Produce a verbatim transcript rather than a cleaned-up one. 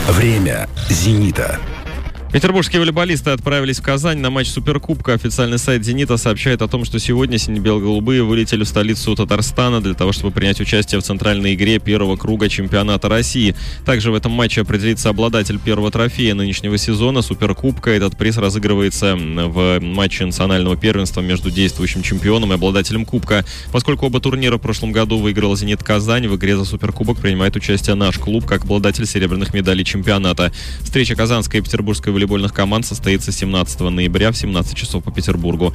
Время «Зенита». Петербургские волейболисты отправились в Казань на матч Суперкубка. Официальный сайт «Зенита» сообщает о том, что сегодня сине-бело-голубые вылетели в столицу Татарстана для того, чтобы принять участие в центральной игре первого круга чемпионата России. Также в этом матче определится обладатель первого трофея нынешнего сезона Суперкубка. Этот приз разыгрывается в матче национального первенства между действующим чемпионом и обладателем кубка. Поскольку оба турнира в прошлом году выиграл «Зенит Казань», в игре за Суперкубок принимает участие наш клуб как обладатель серебряных медалей чемпионата. Встреча казанской и петербургской волейбольных команд состоится семнадцатого ноября в семнадцать часов по Петербургу.